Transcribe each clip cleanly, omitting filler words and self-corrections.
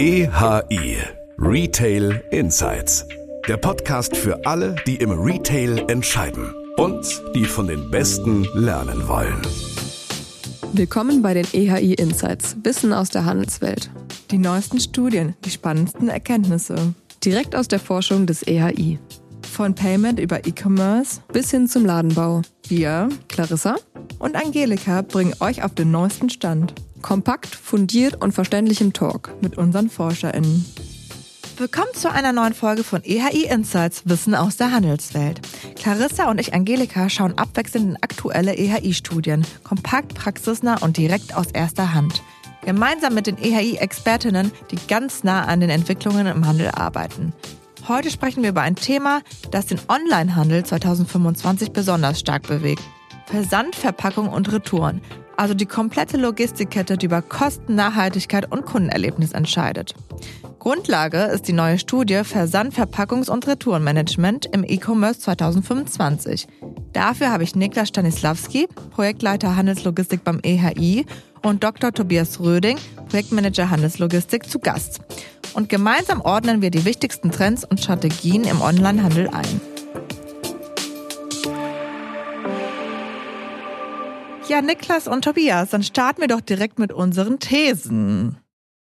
EHI Retail Insights. Der Podcast für alle, die im Retail entscheiden und die von den Besten lernen wollen. Willkommen bei den EHI Insights, Wissen aus der Handelswelt. Die neuesten Studien, die spannendsten Erkenntnisse. Direkt aus der Forschung des EHI. Von Payment über E-Commerce bis hin zum Ladenbau. Wir, Clarissa und Angelika, bringen euch auf den neuesten Stand. Kompakt, fundiert und verständlich im Talk. Mit unseren ForscherInnen. Willkommen zu einer neuen Folge von EHI Insights, Wissen aus der Handelswelt. Clarissa und ich, Angelika, schauen abwechselnd in aktuelle EHI-Studien. Kompakt, praxisnah und direkt aus erster Hand. Gemeinsam mit den EHI-Expertinnen, die ganz nah an den Entwicklungen im Handel arbeiten. Heute sprechen wir über ein Thema, das den Onlinehandel 2025 besonders stark bewegt. Versand, Verpackung und Retouren. Also die komplette Logistikkette, die über Kosten, Nachhaltigkeit und Kundenerlebnis entscheidet. Grundlage ist die neue Studie Versand, Verpackungs- und Retourenmanagement im E-Commerce 2025. Dafür habe ich Niklas Stanislawski, Projektleiter Handelslogistik beim EHI, und Dr. Tobias Röding, Projektmanager Handelslogistik, zu Gast. Und gemeinsam ordnen wir die wichtigsten Trends und Strategien im Onlinehandel ein. Ja, Niklas und Tobias, dann starten wir doch direkt mit unseren Thesen.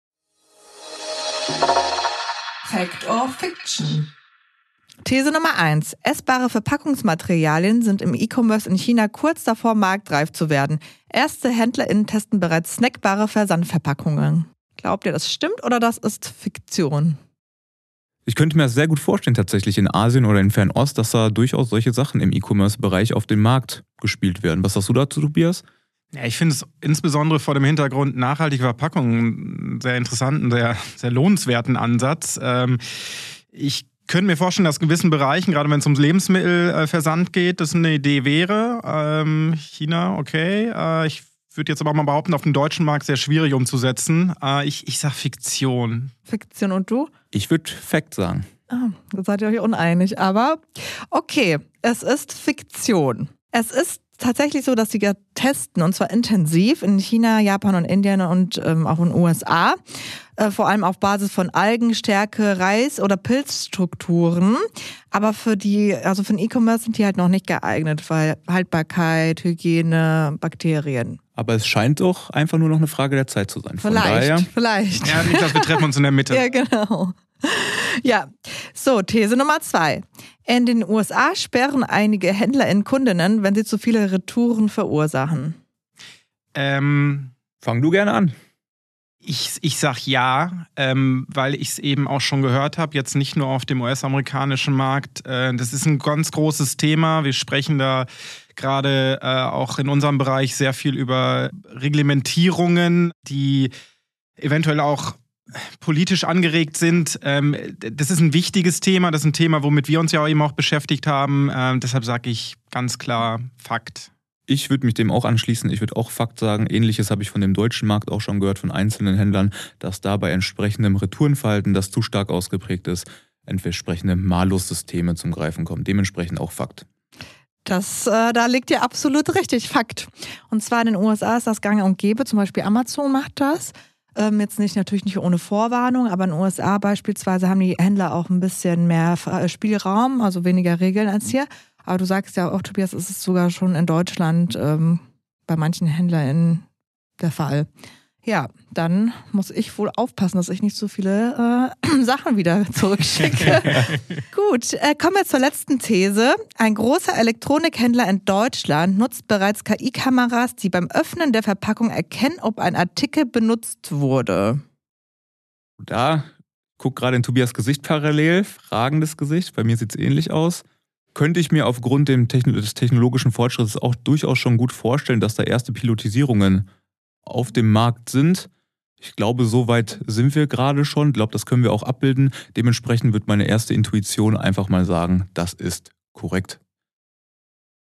Fact or Fiction? These Nummer 1. Essbare Verpackungsmaterialien sind im E-Commerce in China kurz davor, marktreif zu werden. Erste HändlerInnen testen bereits snackbare Versandverpackungen. Glaubt ihr, das stimmt oder das ist Fiktion? Ich könnte mir das sehr gut vorstellen, tatsächlich in Asien oder in Fernost, dass da durchaus solche Sachen im E-Commerce-Bereich auf den Markt gespielt werden. Was sagst du dazu, Tobias? Ja, ich finde es insbesondere vor dem Hintergrund nachhaltiger Verpackungen einen sehr interessanten, sehr lohnenswerten Ansatz. Ich könnte mir vorstellen, dass in gewissen Bereichen, gerade wenn es ums Lebensmittelversand geht, das eine Idee wäre. China, okay. Ich würde jetzt aber mal behaupten, auf dem deutschen Markt sehr schwierig umzusetzen. Ich sag Fiktion. Fiktion, und du? Ich würde Fact sagen. Da seid ihr euch uneinig, aber okay, es ist Fiktion. Es ist tatsächlich so, dass sie testen, und zwar intensiv in China, Japan und Indien und auch in den USA. Vor allem auf Basis von Algen, Stärke, Reis- oder Pilzstrukturen. Aber für den E-Commerce sind die halt noch nicht geeignet, weil Haltbarkeit, Hygiene, Bakterien. Aber es scheint doch einfach nur noch eine Frage der Zeit zu sein. Von Vielleicht. Ja, Niklas, wir treffen uns in der Mitte. Ja, genau. Ja, so, These Nummer 2. In den USA sperren einige HändlerInnen Kundinnen, wenn sie zu viele Retouren verursachen. Fang du gerne an. Ich sag ja, weil ich es eben auch schon gehört habe, jetzt nicht nur auf dem US-amerikanischen Markt. Das ist ein ganz großes Thema. Wir sprechen da gerade auch in unserem Bereich sehr viel über Reglementierungen, die eventuell auch politisch angeregt sind. Das ist ein wichtiges Thema. Das ist ein Thema, womit wir uns ja eben auch beschäftigt haben. Deshalb sage ich ganz klar Fakt. Ich würde mich dem auch anschließen. Ich würde auch Fakt sagen. Ähnliches habe ich von dem deutschen Markt auch schon gehört, von einzelnen Händlern, dass da bei entsprechendem Retourenverhalten, das zu stark ausgeprägt ist, entsprechende Malussysteme zum Greifen kommen. Dementsprechend auch Fakt. Da liegt ihr absolut richtig, Fakt. Und zwar in den USA ist das gang und gäbe. Zum Beispiel Amazon macht das. Jetzt natürlich nicht ohne Vorwarnung, aber in den USA beispielsweise haben die Händler auch ein bisschen mehr Spielraum, also weniger Regeln als hier. Aber du sagst ja auch, Tobias, ist es sogar schon in Deutschland bei manchen HändlerInnen der Fall. Ja, dann muss ich wohl aufpassen, dass ich nicht so viele Sachen wieder zurückschicke. Gut, kommen wir zur letzten These. Ein großer Elektronikhändler in Deutschland nutzt bereits KI-Kameras, die beim Öffnen der Verpackung erkennen, ob ein Artikel benutzt wurde. Da guckt gerade in Tobias Gesicht parallel, fragendes Gesicht. Bei mir sieht es ähnlich aus. Könnte ich mir aufgrund des technologischen Fortschritts auch durchaus schon gut vorstellen, dass da erste Pilotisierungen auf dem Markt sind. Ich glaube, so weit sind wir gerade schon. Ich glaube, das können wir auch abbilden. Dementsprechend wird meine erste Intuition einfach mal sagen, das ist korrekt.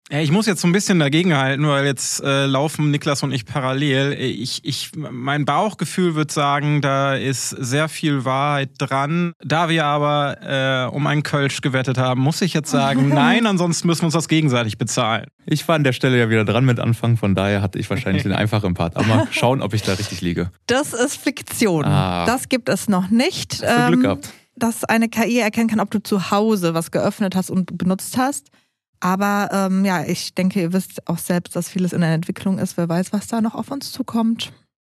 Ja, ich muss jetzt so ein bisschen dagegenhalten, weil jetzt laufen Niklas und ich parallel. Mein Bauchgefühl wird sagen, da ist sehr viel Wahrheit dran. Da wir aber um einen Kölsch gewettet haben, muss ich jetzt sagen, nein, ansonsten müssen wir uns das gegenseitig bezahlen. Ich war an der Stelle ja wieder dran mit Anfang, von daher hatte ich wahrscheinlich den einfachen Part. Aber mal schauen, ob ich da richtig liege. Das ist Fiktion. Das gibt es noch nicht. Hast du Glück gehabt. Dass eine KI erkennen kann, ob du zu Hause was geöffnet hast und benutzt hast. Aber ich denke, ihr wisst auch selbst, dass vieles in der Entwicklung ist. Wer weiß, was da noch auf uns zukommt.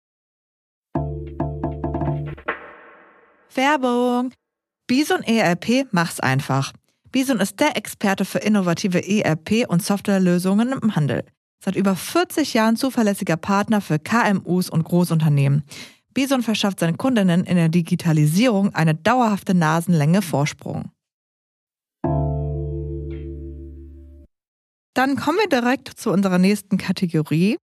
Werbung. Bison ERP, mach's einfach. Bison ist der Experte für innovative ERP- und Softwarelösungen im Handel. Seit über 40 Jahren zuverlässiger Partner für KMUs und Großunternehmen. Bison verschafft seinen Kundinnen in der Digitalisierung eine dauerhafte Nasenlänge Vorsprung. Dann kommen wir direkt zu unserer nächsten Kategorie.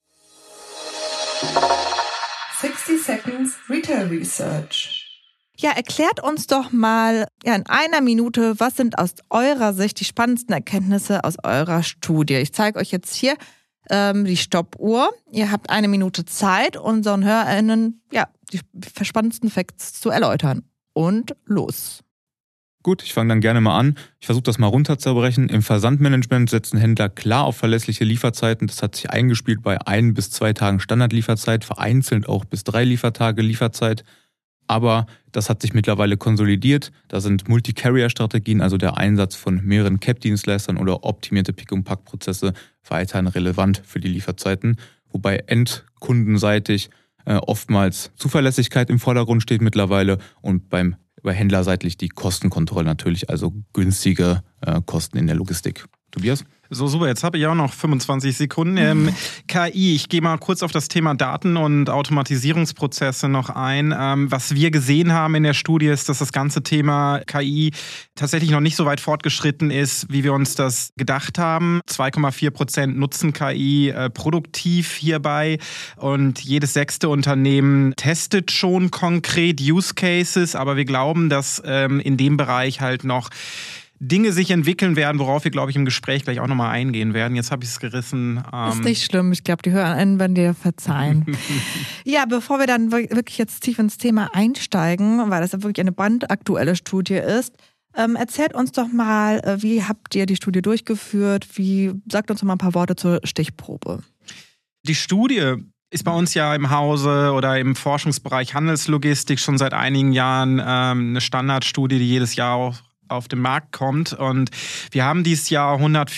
60 Seconds Retail Research. Ja, erklärt uns doch mal in einer Minute, was sind aus eurer Sicht die spannendsten Erkenntnisse aus eurer Studie? Ich zeige euch jetzt hier die Stoppuhr. Ihr habt 1 Minute Zeit, unseren HörerInnen die spannendsten Facts zu erläutern. Und los. Gut, ich fange dann gerne mal an. Ich versuche das mal runterzubrechen. Im Versandmanagement setzen Händler klar auf verlässliche Lieferzeiten. Das hat sich eingespielt bei 1 bis 2 Tagen Standardlieferzeit, vereinzelt auch bis 3 Liefertage Lieferzeit. Aber das hat sich mittlerweile konsolidiert. Da sind Multi-Carrier-Strategien, also der Einsatz von mehreren CAP-Dienstleistern oder optimierte Pick-und-Pack-Prozesse weiterhin relevant für die Lieferzeiten. Wobei endkundenseitig oftmals Zuverlässigkeit im Vordergrund steht mittlerweile und bei händlerseitig die Kostenkontrolle natürlich, also günstige Kosten in der Logistik. Tobias? So, super, jetzt habe ich auch noch 25 Sekunden. KI, ich gehe mal kurz auf das Thema Daten- und Automatisierungsprozesse noch ein. Was wir gesehen haben in der Studie ist, dass das ganze Thema KI tatsächlich noch nicht so weit fortgeschritten ist, wie wir uns das gedacht haben. 2,4% nutzen KI produktiv hierbei und jedes 6. Unternehmen testet schon konkret Use Cases, aber wir glauben, dass in dem Bereich halt noch Dinge sich entwickeln werden, worauf wir, glaube ich, im Gespräch gleich auch nochmal eingehen werden. Jetzt habe ich es gerissen. Ist nicht schlimm. Ich glaube, die HörerInnen werden dir verzeihen. Ja, bevor wir dann wirklich jetzt tief ins Thema einsteigen, weil das ja wirklich eine brandaktuelle Studie ist, erzählt uns doch mal, wie habt ihr die Studie durchgeführt? Sagt uns doch mal ein paar Worte zur Stichprobe. Die Studie ist bei uns ja im Hause oder im Forschungsbereich Handelslogistik schon seit einigen Jahren eine Standardstudie, die jedes Jahr auch auf den Markt kommt. Und wir haben dieses Jahr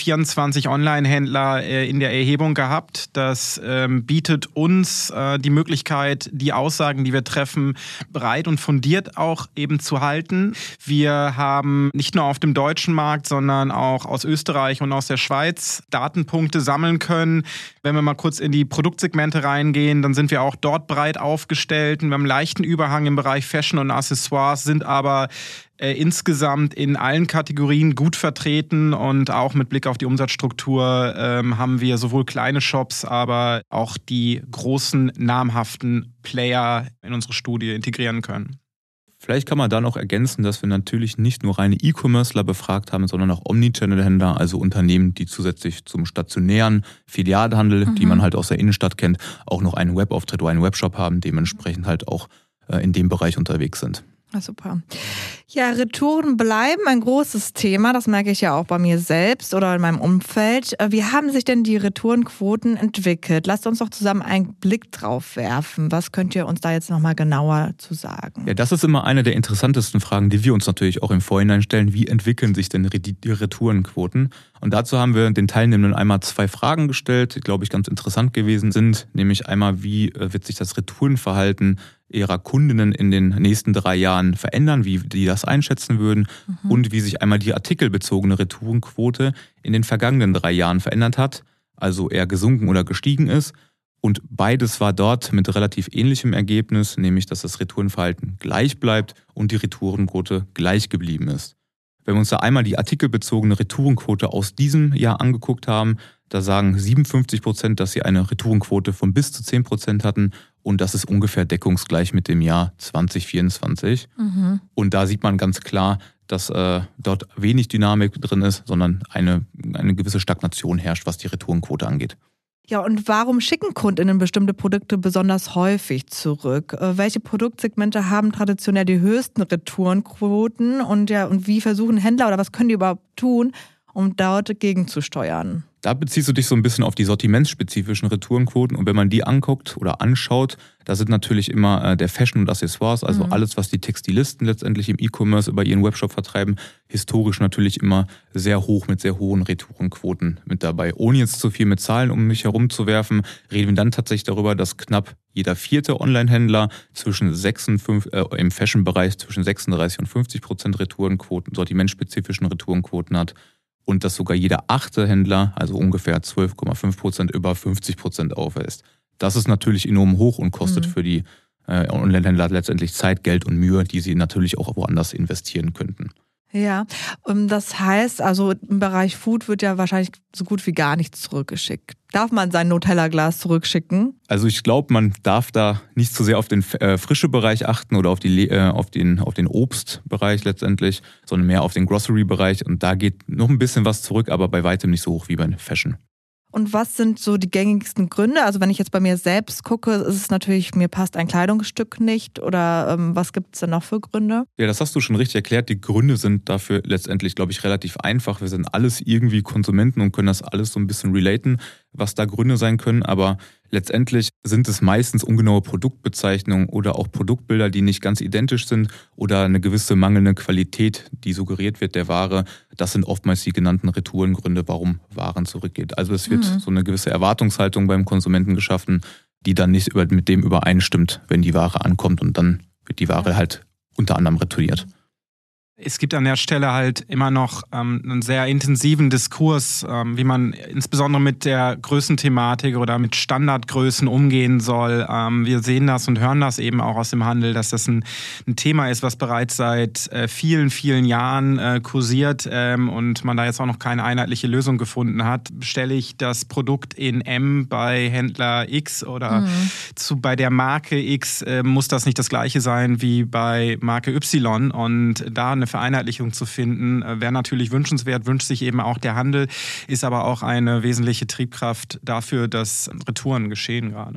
124 Online-Händler in der Erhebung gehabt. Das bietet uns die Möglichkeit, die Aussagen, die wir treffen, breit und fundiert auch eben zu halten. Wir haben nicht nur auf dem deutschen Markt, sondern auch aus Österreich und aus der Schweiz Datenpunkte sammeln können. Wenn wir mal kurz in die Produktsegmente reingehen, dann sind wir auch dort breit aufgestellt. Wir haben einen leichten Überhang im Bereich Fashion und Accessoires, sind aber insgesamt in allen Kategorien gut vertreten und auch mit Blick auf die Umsatzstruktur haben wir sowohl kleine Shops, aber auch die großen namhaften Player in unsere Studie integrieren können. Vielleicht kann man da noch ergänzen, dass wir natürlich nicht nur reine E-Commercer befragt haben, sondern auch Omnichannel-Händler, also Unternehmen, die zusätzlich zum stationären Filialhandel, die man halt aus der Innenstadt kennt, auch noch einen Webauftritt oder einen Webshop haben, dementsprechend halt auch in dem Bereich unterwegs sind. Ah, super. Ja, Retouren bleiben ein großes Thema. Das merke ich ja auch bei mir selbst oder in meinem Umfeld. Wie haben sich denn die Retourenquoten entwickelt? Lasst uns doch zusammen einen Blick drauf werfen. Was könnt ihr uns da jetzt nochmal genauer zu sagen? Ja, das ist immer eine der interessantesten Fragen, die wir uns natürlich auch im Vorhinein stellen. Wie entwickeln sich denn die Retourenquoten? Und dazu haben wir den Teilnehmenden einmal 2 Fragen gestellt, die, glaube ich, ganz interessant gewesen sind. Nämlich einmal, wie wird sich das Retourenverhalten ihrer Kundinnen in den nächsten 3 Jahren verändern, wie die das einschätzen würden und wie sich einmal die artikelbezogene Retourenquote in den vergangenen 3 Jahren verändert hat, also eher gesunken oder gestiegen ist. Und beides war dort mit relativ ähnlichem Ergebnis, nämlich dass das Retourenverhalten gleich bleibt und die Retourenquote gleich geblieben ist. Wenn wir uns da einmal die artikelbezogene Retourenquote aus diesem Jahr angeguckt haben, da sagen 57%, dass sie eine Retourenquote von bis zu 10% hatten und das ist ungefähr deckungsgleich mit dem Jahr 2024. Und da sieht man ganz klar, dass dort wenig Dynamik drin ist, sondern eine eine gewisse Stagnation herrscht, was die Retourenquote angeht. Ja, und warum schicken KundInnen bestimmte Produkte besonders häufig zurück? Welche Produktsegmente haben traditionell die höchsten Retourenquoten und wie versuchen Händler oder was können die überhaupt tun, um dort gegenzusteuern? Da beziehst du dich so ein bisschen auf die sortimentsspezifischen Retourenquoten und wenn man die anguckt oder anschaut, da sind natürlich immer der Fashion und Accessoires, also alles, was die Textilisten letztendlich im E-Commerce über ihren Webshop vertreiben, historisch natürlich immer sehr hoch mit sehr hohen Retourenquoten mit dabei. Ohne jetzt zu viel mit Zahlen um mich herum zu werfen, reden wir dann tatsächlich darüber, dass knapp jeder 4. Online-Händler im Fashion-Bereich zwischen 36 und 50% Retourenquoten, sortimentspezifischen Retourenquoten hat. Und dass sogar jeder 8. Händler, also ungefähr 12,5%, über 50% aufweist. Das ist natürlich enorm hoch und kostet für die Online-Händler letztendlich Zeit, Geld und Mühe, die sie natürlich auch woanders investieren könnten. Ja, das heißt, also im Bereich Food wird ja wahrscheinlich so gut wie gar nichts zurückgeschickt. Darf man sein Nutella-Glas zurückschicken? Also ich glaube, man darf da nicht so sehr auf den frische Bereich achten oder auf den Obstbereich letztendlich, sondern mehr auf den Grocery-Bereich. Und da geht noch ein bisschen was zurück, aber bei weitem nicht so hoch wie bei Fashion. Und was sind so die gängigsten Gründe? Also wenn ich jetzt bei mir selbst gucke, ist es natürlich, mir passt ein Kleidungsstück nicht oder was gibt es denn noch für Gründe? Ja, das hast du schon richtig erklärt. Die Gründe sind dafür letztendlich, glaube ich, relativ einfach. Wir sind alles irgendwie Konsumenten und können das alles so ein bisschen relaten, was da Gründe sein können. Aber letztendlich sind es meistens ungenaue Produktbezeichnungen oder auch Produktbilder, die nicht ganz identisch sind oder eine gewisse mangelnde Qualität, die suggeriert wird der Ware. Das sind oftmals die genannten Retourengründe, warum Waren zurückgeht. Also es wird so eine gewisse Erwartungshaltung beim Konsumenten geschaffen, die dann nicht mit dem übereinstimmt, wenn die Ware ankommt und dann wird die Ware halt unter anderem retourniert. Es gibt an der Stelle halt immer noch einen sehr intensiven Diskurs, wie man insbesondere mit der Größenthematik oder mit Standardgrößen umgehen soll. Wir sehen das und hören das eben auch aus dem Handel, dass das ein Thema ist, was bereits seit vielen, vielen Jahren kursiert und man da jetzt auch noch keine einheitliche Lösung gefunden hat. Bestelle ich das Produkt in M bei Händler X oder bei der Marke X, muss das nicht das gleiche sein wie bei Marke Y und da eine Vereinheitlichung zu finden, wäre natürlich wünschenswert, wünscht sich eben auch der Handel, ist aber auch eine wesentliche Triebkraft dafür, dass Retouren geschehen gerade.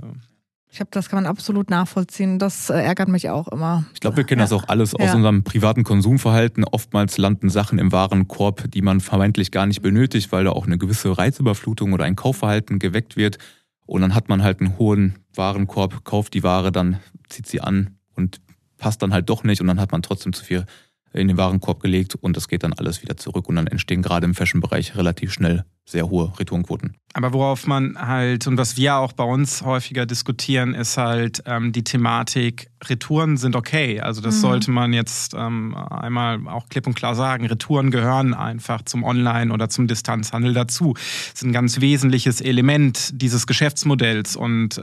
Das kann man absolut nachvollziehen. Das ärgert mich auch immer. Ich glaube, wir kennen das auch alles aus unserem privaten Konsumverhalten. Oftmals landen Sachen im Warenkorb, die man vermeintlich gar nicht benötigt, weil da auch eine gewisse Reizüberflutung oder ein Kaufverhalten geweckt wird. Und dann hat man halt einen hohen Warenkorb, kauft die Ware, dann zieht sie an und passt dann halt doch nicht und dann hat man trotzdem zu viel in den Warenkorb gelegt und das geht dann alles wieder zurück und dann entstehen gerade im Fashion-Bereich relativ schnell sehr hohe Retourenquoten. Aber worauf man halt, und was wir auch bei uns häufiger diskutieren, ist halt die Thematik, Retouren sind okay. Also das sollte man jetzt einmal auch klipp und klar sagen. Retouren gehören einfach zum Online- oder zum Distanzhandel dazu. Das ist ein ganz wesentliches Element dieses Geschäftsmodells und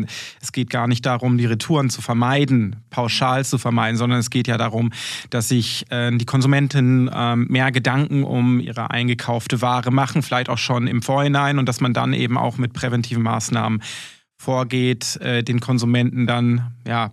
es geht gar nicht darum, die Retouren zu vermeiden, pauschal zu vermeiden, sondern es geht ja darum, dass sich die Konsumenten mehr Gedanken um ihre eingekaufte Ware machen, vielleicht auch schon im Vorhinein und dass man dann eben auch mit präventiven Maßnahmen vorgeht, den Konsumenten dann,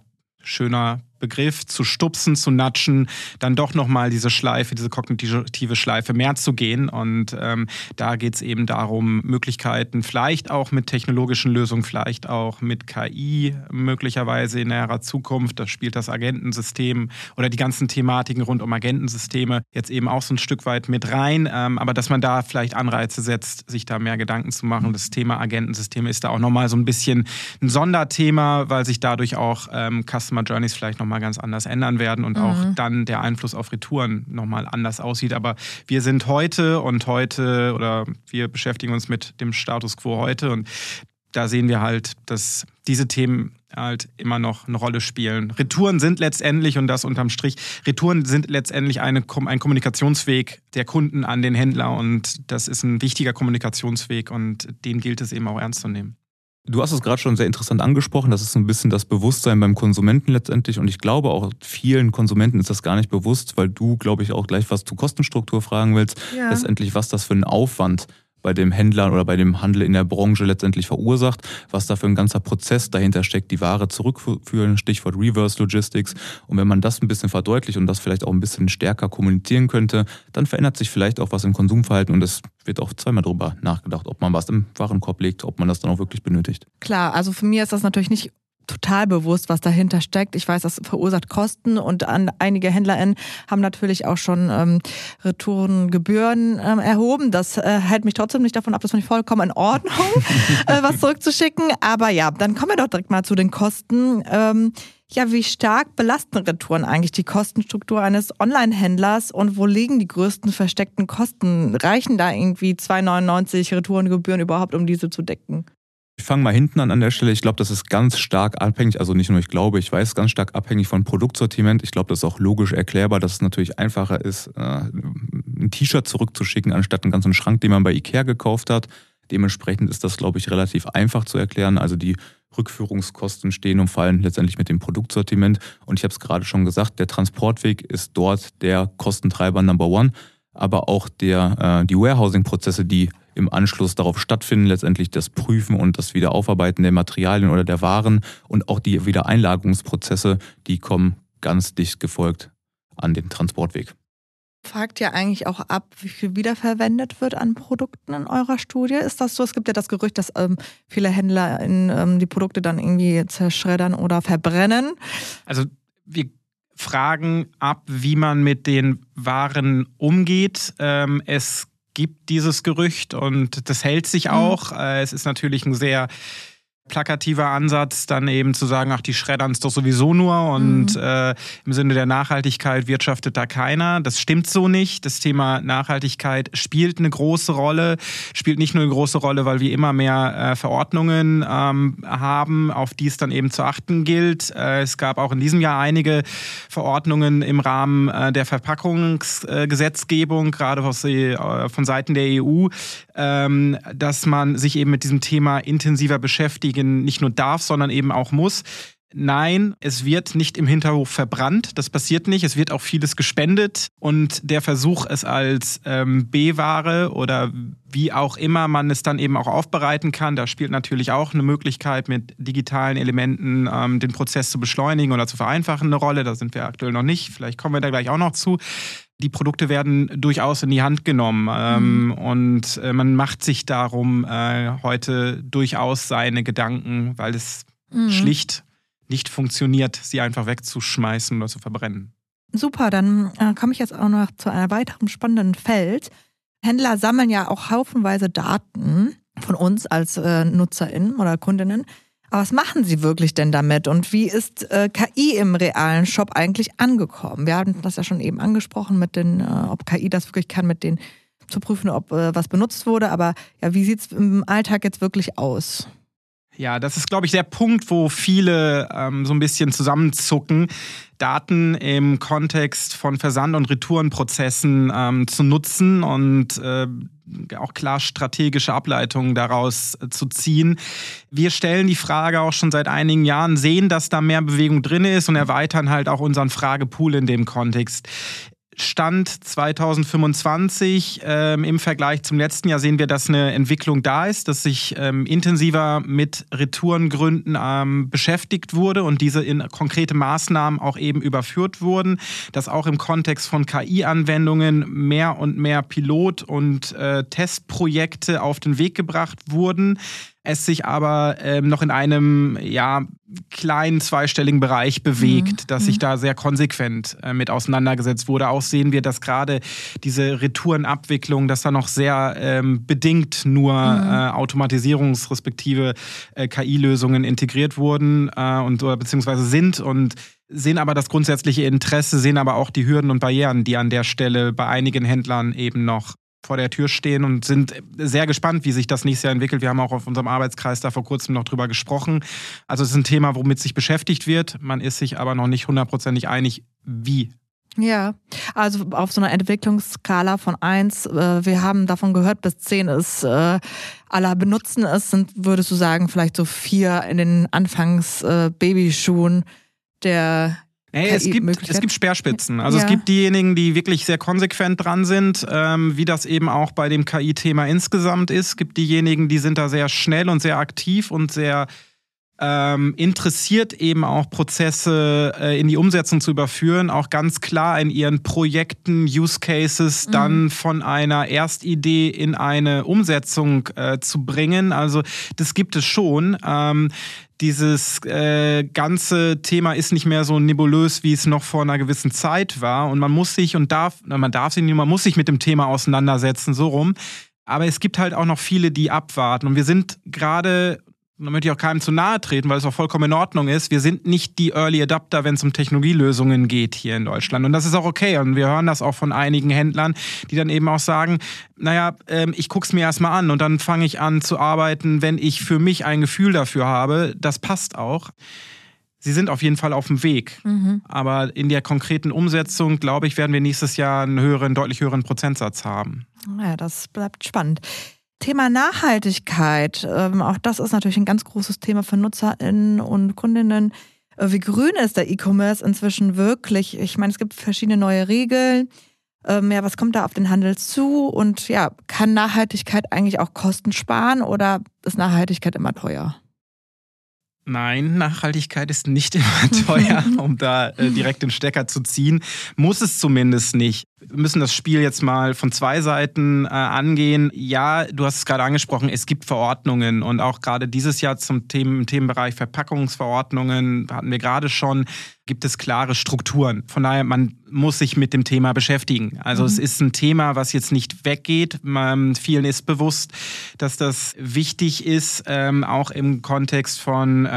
schöner Begriff, zu stupsen, zu natschen, dann doch nochmal diese kognitive Schleife mehr zu gehen. Und da geht es eben darum, Möglichkeiten vielleicht auch mit technologischen Lösungen, vielleicht auch mit KI möglicherweise in näherer Zukunft. Da spielt das Agentensystem oder die ganzen Thematiken rund um Agentensysteme jetzt eben auch so ein Stück weit mit rein. Aber dass man da vielleicht Anreize setzt, sich da mehr Gedanken zu machen. Das Thema Agentensysteme ist da auch nochmal so ein bisschen ein Sonderthema, weil sich dadurch auch Customer Journeys vielleicht nochmal ganz anders ändern werden und auch dann der Einfluss auf Retouren nochmal anders aussieht. Aber wir sind wir beschäftigen uns mit dem Status quo heute und da sehen wir halt, dass diese Themen halt immer noch eine Rolle spielen. Retouren sind letztendlich, und das unterm Strich, ein Kommunikationsweg der Kunden an den Händler und das ist ein wichtiger Kommunikationsweg und den gilt es eben auch ernst zu nehmen. Du hast es gerade schon sehr interessant angesprochen, das ist so ein bisschen das Bewusstsein beim Konsumenten letztendlich und ich glaube auch vielen Konsumenten ist das gar nicht bewusst, weil du, glaube ich, auch gleich was zur Kostenstruktur fragen willst, letztendlich was das für ein Aufwand bei dem Händler oder bei dem Handel in der Branche letztendlich verursacht, was da für ein ganzer Prozess dahinter steckt, die Ware zurückführen, Stichwort Reverse Logistics. Und wenn man das ein bisschen verdeutlicht und das vielleicht auch ein bisschen stärker kommunizieren könnte, dann verändert sich vielleicht auch was im Konsumverhalten und es wird auch zweimal drüber nachgedacht, ob man was im Warenkorb legt, ob man das dann auch wirklich benötigt. Klar, also für mich ist das natürlich nicht total bewusst, was dahinter steckt. Ich weiß, das verursacht Kosten und einige HändlerInnen haben natürlich auch schon Retourengebühren erhoben. Das hält mich trotzdem nicht davon ab, das finde ich vollkommen in Ordnung, was zurückzuschicken. Aber ja, dann kommen wir doch direkt mal zu den Kosten. Wie stark belasten Retouren eigentlich die Kostenstruktur eines Online-Händlers und wo liegen die größten versteckten Kosten? Reichen da irgendwie 2,99 Retourengebühren überhaupt, um diese zu decken? Ich fange mal hinten an der Stelle. Ich glaube, das ist ganz stark abhängig, also nicht nur ich glaube, ich weiß, ganz stark abhängig von Produktsortiment. Ich glaube, das ist auch logisch erklärbar, dass es natürlich einfacher ist, ein T-Shirt zurückzuschicken, anstatt einen ganzen Schrank, den man bei Ikea gekauft hat. Dementsprechend ist das, glaube ich, relativ einfach zu erklären. Also die Rückführungskosten stehen und fallen letztendlich mit dem Produktsortiment. Und ich habe es gerade schon gesagt, der Transportweg ist dort der Kostentreiber Number One, aber auch die Warehousing-Prozesse, die im Anschluss darauf stattfinden, letztendlich das Prüfen und das Wiederaufarbeiten der Materialien oder der Waren und auch die Wiedereinlagerungsprozesse, die kommen ganz dicht gefolgt an den Transportweg. Fragt ihr eigentlich auch ab, wie viel wiederverwendet wird an Produkten in eurer Studie? Ist das so? Es gibt ja das Gerücht, dass viele Händler die Produkte dann irgendwie zerschreddern oder verbrennen. Also wir fragen ab, wie man mit den Waren umgeht. Es gibt dieses Gerücht und das hält sich auch. Es ist natürlich ein sehr plakativer Ansatz, dann eben zu sagen, ach, die schreddern es doch sowieso nur und im Sinne der Nachhaltigkeit wirtschaftet da keiner. Das stimmt so nicht. Das Thema Nachhaltigkeit spielt eine große Rolle, spielt nicht nur eine große Rolle, weil wir immer mehr Verordnungen haben, auf die es dann eben zu achten gilt. Es gab auch in diesem Jahr einige Verordnungen im Rahmen der Verpackungsgesetzgebung, gerade von Seiten der EU, dass man sich eben mit diesem Thema intensiver beschäftigen nicht nur darf, sondern eben auch muss. Nein, es wird nicht im Hinterhof verbrannt, das passiert nicht. Es wird auch vieles gespendet und der Versuch, es als B-Ware oder wie auch immer man es dann eben auch aufbereiten kann, da spielt natürlich auch eine Möglichkeit, mit digitalen Elementen den Prozess zu beschleunigen oder zu vereinfachen eine Rolle. Da sind wir aktuell noch nicht, vielleicht kommen wir da gleich auch noch zu. Die Produkte werden durchaus in die Hand genommen und man macht sich darum heute durchaus seine Gedanken, weil es schlicht nicht funktioniert, sie einfach wegzuschmeißen oder zu verbrennen. Super, dann komme ich jetzt auch noch zu einem weiteren spannenden Feld. Händler sammeln ja auch haufenweise Daten von uns als NutzerInnen oder KundInnen. Aber was machen sie wirklich denn damit? Und wie ist KI im realen Shop eigentlich angekommen? Wir hatten das ja schon eben angesprochen, ob KI das wirklich kann, mit denen zu prüfen, ob was benutzt wurde. Aber ja, wie sieht es im Alltag jetzt wirklich aus? Ja, das ist, glaube ich, der Punkt, wo viele so ein bisschen zusammenzucken, Daten im Kontext von Versand- und Retourenprozessen zu nutzen und auch klar strategische Ableitungen daraus zu ziehen. Wir stellen die Frage auch schon seit einigen Jahren, sehen, dass da mehr Bewegung drin ist und erweitern halt auch unseren Fragepool in dem Kontext. Stand 2025 im Vergleich zum letzten Jahr sehen wir, dass eine Entwicklung da ist, dass sich intensiver mit Retourengründen beschäftigt wurde und diese in konkrete Maßnahmen auch eben überführt wurden, dass auch im Kontext von KI-Anwendungen mehr und mehr Pilot- und Testprojekte auf den Weg gebracht wurden. Es sich aber noch in einem kleinen zweistelligen Bereich bewegt, dass sich da sehr konsequent mit auseinandergesetzt wurde. Auch sehen wir, dass gerade diese Retourenabwicklung, dass da noch sehr bedingt nur Automatisierungs- respektive KI-Lösungen integriert wurden beziehungsweise sind und sehen aber das grundsätzliche Interesse, sehen aber auch die Hürden und Barrieren, die an der Stelle bei einigen Händlern eben noch vor der Tür stehen und sind sehr gespannt, wie sich das nächstes Jahr entwickelt. Wir haben auch auf unserem Arbeitskreis da vor kurzem noch drüber gesprochen. Also es ist ein Thema, womit sich beschäftigt wird. Man ist sich aber noch nicht hundertprozentig einig, wie. Ja, also auf so einer Entwicklungsskala von 1, wir haben davon gehört, bis 10 ist, alle benutzen es, würdest du sagen, vielleicht so 4 in den Anfangs-Babyschuhen der Es gibt Speerspitzen. Also es gibt diejenigen, die wirklich sehr konsequent dran sind, wie das eben auch bei dem KI-Thema insgesamt ist. Es gibt diejenigen, die sind da sehr schnell und sehr aktiv und sehr interessiert, eben auch Prozesse in die Umsetzung zu überführen, auch ganz klar in ihren Projekten, Use Cases dann von einer Erstidee in eine Umsetzung zu bringen. Also das gibt es schon. Dieses ganze Thema ist nicht mehr so nebulös, wie es noch vor einer gewissen Zeit war. Und man muss sich man muss sich mit dem Thema auseinandersetzen, so rum. Aber es gibt halt auch noch viele, die abwarten. Und wir sind gerade, da möchte ich auch keinem zu nahe treten, weil es auch vollkommen in Ordnung ist, wir sind nicht die Early Adapter, wenn es um Technologielösungen geht hier in Deutschland. Und das ist auch okay. Und wir hören das auch von einigen Händlern, die dann eben auch sagen, ich guck's mir erstmal an und dann fange ich an zu arbeiten, wenn ich für mich ein Gefühl dafür habe. Das passt auch. Sie sind auf jeden Fall auf dem Weg. Aber in der konkreten Umsetzung, glaube ich, werden wir nächstes Jahr einen deutlich höheren Prozentsatz haben. Ja, das bleibt spannend. Thema Nachhaltigkeit, auch das ist natürlich ein ganz großes Thema für NutzerInnen und Kundinnen. Wie grün ist der E-Commerce inzwischen wirklich? Ich meine, es gibt verschiedene neue Regeln. Was kommt da auf den Handel zu? Und kann Nachhaltigkeit eigentlich auch Kosten sparen oder ist Nachhaltigkeit immer teuer? Nein, Nachhaltigkeit ist nicht immer teuer, um da direkt den Stecker zu ziehen. Muss es zumindest nicht. Wir müssen das Spiel jetzt mal von zwei Seiten angehen. Ja, du hast es gerade angesprochen, es gibt Verordnungen und auch gerade dieses Jahr im Themenbereich Verpackungsverordnungen hatten wir gerade schon, gibt es klare Strukturen. Von daher, man muss sich mit dem Thema beschäftigen. Also es ist ein Thema, was jetzt nicht weggeht. Vielen ist bewusst, dass das wichtig ist, auch im Kontext von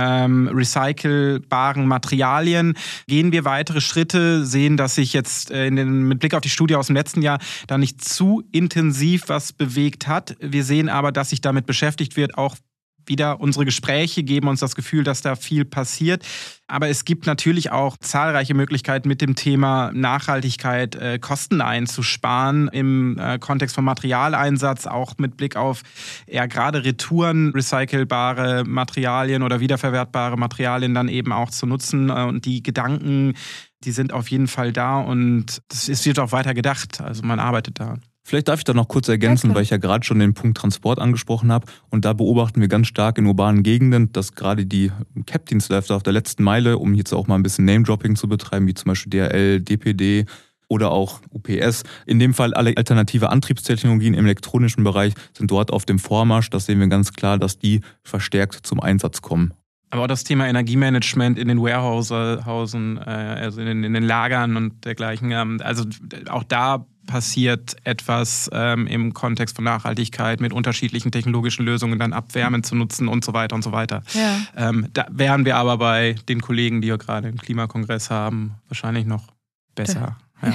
recycelbaren Materialien. Gehen wir weitere Schritte, sehen, dass sich jetzt mit Blick auf die Studie aus dem letzten Jahr da nicht zu intensiv was bewegt hat. Wir sehen aber, dass sich damit beschäftigt wird, auch wieder unsere Gespräche geben uns das Gefühl, dass da viel passiert. Aber es gibt natürlich auch zahlreiche Möglichkeiten, mit dem Thema Nachhaltigkeit Kosten einzusparen im Kontext von Materialeinsatz, auch mit Blick auf gerade Retouren, recycelbare Materialien oder wiederverwertbare Materialien dann eben auch zu nutzen. Und die Gedanken, die sind auf jeden Fall da und es wird auch weiter gedacht. Also man arbeitet da. Vielleicht darf ich da noch kurz ergänzen, weil ich ja gerade schon den Punkt Transport angesprochen habe. Und da beobachten wir ganz stark in urbanen Gegenden, dass gerade die CAP-Dienstleister auf der letzten Meile, um jetzt auch mal ein bisschen Name-Dropping zu betreiben, wie zum Beispiel DHL, DPD oder auch UPS, in dem Fall alle alternative Antriebstechnologien im elektronischen Bereich sind dort auf dem Vormarsch. Das sehen wir ganz klar, dass die verstärkt zum Einsatz kommen. Aber auch das Thema Energiemanagement in den Warehousen, also in den Lagern und dergleichen, also auch da passiert etwas im Kontext von Nachhaltigkeit mit unterschiedlichen technologischen Lösungen, dann Abwärmen zu nutzen und so weiter und so weiter. Ja. Da wären wir aber bei den Kollegen, die wir gerade im Klimakongress haben, wahrscheinlich noch besser. Ja.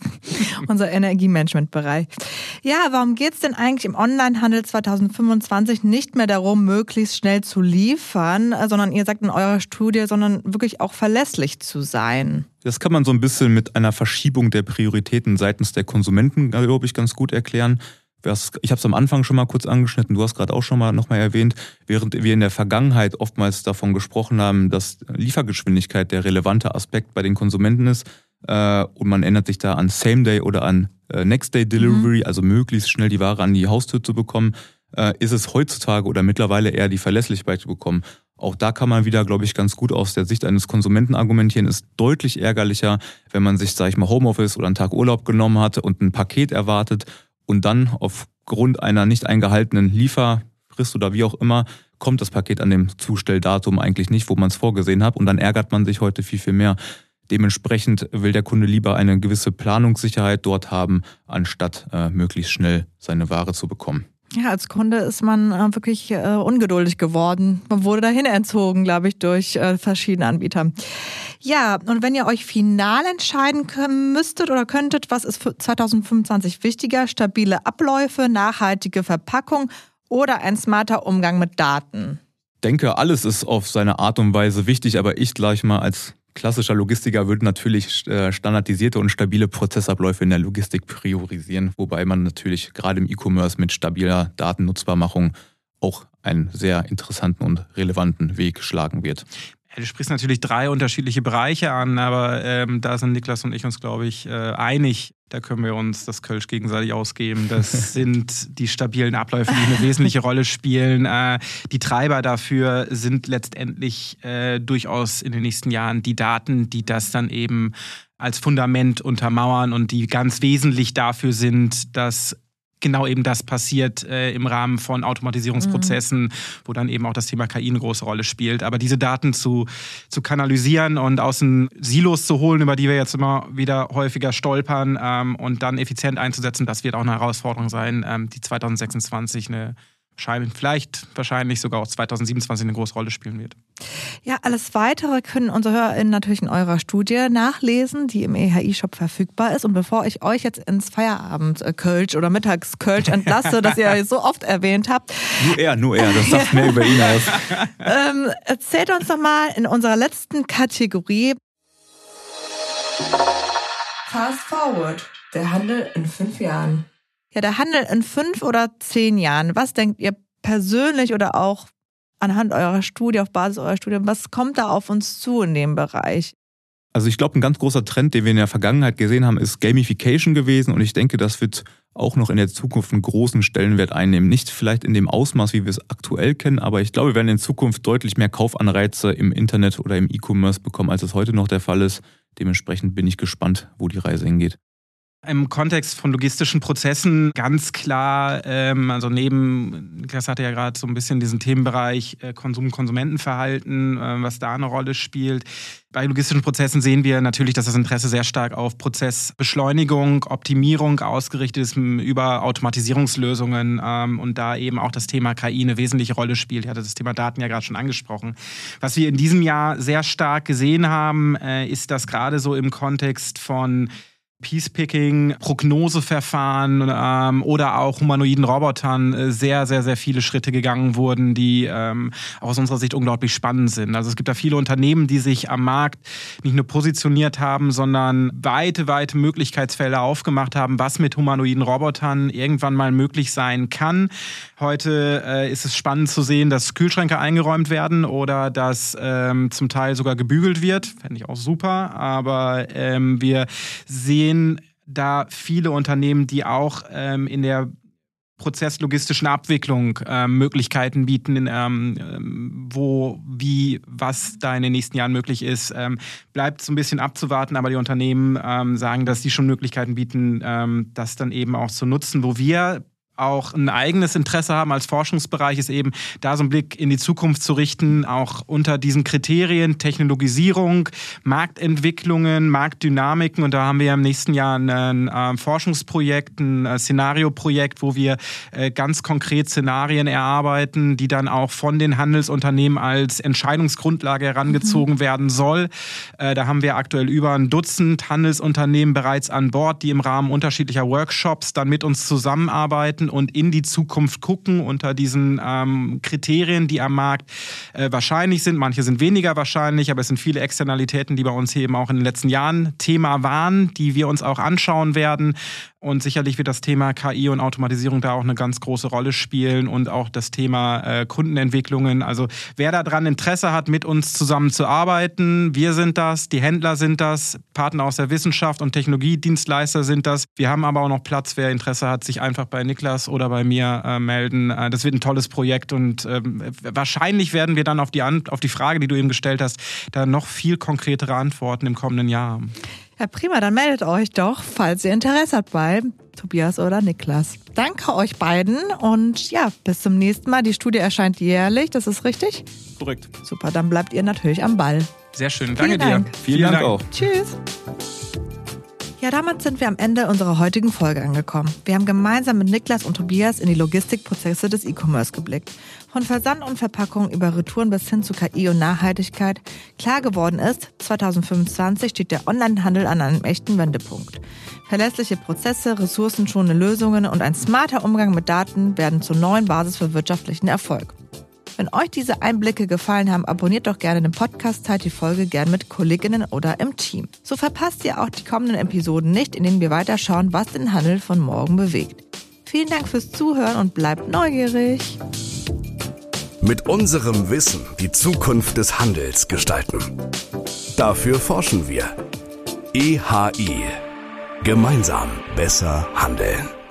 Unser Energiemanagement-Bereich. Ja, warum geht es denn eigentlich im Onlinehandel 2025 nicht mehr darum, möglichst schnell zu liefern, sondern ihr sagt in eurer Studie, sondern wirklich auch verlässlich zu sein? Das kann man so ein bisschen mit einer Verschiebung der Prioritäten seitens der Konsumenten, glaube ich, ganz gut erklären. Ich habe es am Anfang schon mal kurz angeschnitten, du hast gerade auch schon mal nochmal erwähnt, während wir in der Vergangenheit oftmals davon gesprochen haben, dass Liefergeschwindigkeit der relevante Aspekt bei den Konsumenten ist, und man erinnert sich da an Same-Day oder an Next-Day-Delivery, also möglichst schnell die Ware an die Haustür zu bekommen, ist es heutzutage oder mittlerweile eher die Verlässlichkeit zu bekommen. Auch da kann man wieder, glaube ich, ganz gut aus der Sicht eines Konsumenten argumentieren. Ist deutlich ärgerlicher, wenn man sich, sage ich mal, Homeoffice oder einen Tag Urlaub genommen hatte und ein Paket erwartet und dann aufgrund einer nicht eingehaltenen Lieferfrist oder wie auch immer kommt das Paket an dem Zustelldatum eigentlich nicht, wo man es vorgesehen hat, und dann ärgert man sich heute viel, viel mehr. Dementsprechend will der Kunde lieber eine gewisse Planungssicherheit dort haben, anstatt möglichst schnell seine Ware zu bekommen. Ja, als Kunde ist man wirklich ungeduldig geworden. Man wurde dahin entzogen, glaube ich, durch verschiedene Anbieter. Ja, und wenn ihr euch final entscheiden müsstet oder könntet, was ist für 2025 wichtiger? Stabile Abläufe, nachhaltige Verpackung oder ein smarter Umgang mit Daten? Ich denke, alles ist auf seine Art und Weise wichtig, aber ich gleich mal als klassischer Logistiker würde natürlich standardisierte und stabile Prozessabläufe in der Logistik priorisieren, wobei man natürlich gerade im E-Commerce mit stabiler Datennutzbarmachung auch einen sehr interessanten und relevanten Weg schlagen wird. Du sprichst natürlich 3 unterschiedliche Bereiche an, aber da sind Niklas und ich uns, glaube ich, einig. Da können wir uns das Kölsch gegenseitig ausgeben. Das sind die stabilen Abläufe, die eine wesentliche Rolle spielen. Die Treiber dafür sind letztendlich durchaus in den nächsten Jahren die Daten, die das dann eben als Fundament untermauern und die ganz wesentlich dafür sind, dass genau eben das passiert im Rahmen von Automatisierungsprozessen, wo dann eben auch das Thema KI eine große Rolle spielt. Aber diese Daten zu kanalisieren und aus den Silos zu holen, über die wir jetzt immer wieder häufiger stolpern und dann effizient einzusetzen, das wird auch eine Herausforderung sein, die 2026 wahrscheinlich sogar auch 2027 eine große Rolle spielen wird. Ja, alles Weitere können unsere HörerInnen natürlich in eurer Studie nachlesen, die im EHI-Shop verfügbar ist. Und bevor ich euch jetzt ins Feierabend-Kölsch oder Mittags-Kölsch entlasse, das ihr so oft erwähnt habt. Nur er, das sagt mehr über ihn aus. Erzählt uns doch mal in unserer letzten Kategorie Fast Forward, der Handel in 5 Jahren. Ja, der Handel in 5 oder 10 Jahren. Was denkt ihr persönlich oder auch anhand eurer Studie, auf Basis eurer Studie, was kommt da auf uns zu in dem Bereich? Also ich glaube, ein ganz großer Trend, den wir in der Vergangenheit gesehen haben, ist Gamification gewesen und ich denke, das wird auch noch in der Zukunft einen großen Stellenwert einnehmen. Nicht vielleicht in dem Ausmaß, wie wir es aktuell kennen, aber ich glaube, wir werden in Zukunft deutlich mehr Kaufanreize im Internet oder im E-Commerce bekommen, als es heute noch der Fall ist. Dementsprechend bin ich gespannt, wo die Reise hingeht. Im Kontext von logistischen Prozessen ganz klar, also Niklas hatte ja gerade so ein bisschen diesen Themenbereich Konsumentenverhalten, was da eine Rolle spielt. Bei logistischen Prozessen sehen wir natürlich, dass das Interesse sehr stark auf Prozessbeschleunigung, Optimierung ausgerichtet ist über Automatisierungslösungen und da eben auch das Thema KI eine wesentliche Rolle spielt. Ich hatte das Thema Daten ja gerade schon angesprochen. Was wir in diesem Jahr sehr stark gesehen haben, ist, dass gerade so im Kontext von Piece-Picking, Prognoseverfahren oder auch humanoiden Robotern sehr, sehr, sehr viele Schritte gegangen wurden, die aus unserer Sicht unglaublich spannend sind. Also es gibt da viele Unternehmen, die sich am Markt nicht nur positioniert haben, sondern weite Möglichkeitsfelder aufgemacht haben, was mit humanoiden Robotern irgendwann mal möglich sein kann. Heute ist es spannend zu sehen, dass Kühlschränke eingeräumt werden oder dass zum Teil sogar gebügelt wird. Fände ich auch super, aber wir sehen da viele Unternehmen, die auch in der prozesslogistischen Abwicklung Möglichkeiten bieten, was da in den nächsten Jahren möglich ist. Bleibt so ein bisschen abzuwarten, aber die Unternehmen sagen, dass sie schon Möglichkeiten bieten, das dann eben auch zu nutzen, wo wir auch ein eigenes Interesse haben als Forschungsbereich, ist eben da so einen Blick in die Zukunft zu richten, auch unter diesen Kriterien Technologisierung, Marktentwicklungen, Marktdynamiken. Und da haben wir im nächsten Jahr ein Forschungsprojekt, ein Szenarioprojekt, wo wir ganz konkret Szenarien erarbeiten, die dann auch von den Handelsunternehmen als Entscheidungsgrundlage herangezogen werden soll. Da haben wir aktuell über ein Dutzend Handelsunternehmen bereits an Bord, die im Rahmen unterschiedlicher Workshops dann mit uns zusammenarbeiten und in die Zukunft gucken unter diesen Kriterien, die am Markt wahrscheinlich sind. Manche sind weniger wahrscheinlich, aber es sind viele Externalitäten, die bei uns eben auch in den letzten Jahren Thema waren, die wir uns auch anschauen werden. Und sicherlich wird das Thema KI und Automatisierung da auch eine ganz große Rolle spielen und auch das Thema Kundenentwicklungen. Also wer daran Interesse hat, mit uns zusammenzuarbeiten, wir sind das, die Händler sind das, Partner aus der Wissenschaft und Technologiedienstleister sind das. Wir haben aber auch noch Platz, wer Interesse hat, sich einfach bei Niklas oder bei mir melden. Das wird ein tolles Projekt und wahrscheinlich werden wir dann auf die Frage, die du eben gestellt hast, da noch viel konkretere Antworten im kommenden Jahr haben. Ja, prima, dann meldet euch doch, falls ihr Interesse habt bei Tobias oder Niklas. Danke euch beiden und ja, bis zum nächsten Mal. Die Studie erscheint jährlich, das ist richtig? Korrekt. Super, dann bleibt ihr natürlich am Ball. Sehr schön, danke Dank. dir. Vielen Dank auch. Tschüss. Ja, damit sind wir am Ende unserer heutigen Folge angekommen. Wir haben gemeinsam mit Niklas und Tobias in die Logistikprozesse des E-Commerce geblickt. Von Versand und Verpackung über Retouren bis hin zu KI und Nachhaltigkeit. Klar geworden ist, 2025 steht der Onlinehandel an einem echten Wendepunkt. Verlässliche Prozesse, ressourcenschonende Lösungen und ein smarter Umgang mit Daten werden zur neuen Basis für wirtschaftlichen Erfolg. Wenn euch diese Einblicke gefallen haben, abonniert doch gerne den Podcast, teilt die Folge gern mit KollegInnen oder im Team. So verpasst ihr auch die kommenden Episoden nicht, in denen wir weiterschauen, was den Handel von morgen bewegt. Vielen Dank fürs Zuhören und bleibt neugierig! mit unserem Wissen die Zukunft des Handels gestalten. Dafür forschen wir. EHI. Gemeinsam besser handeln.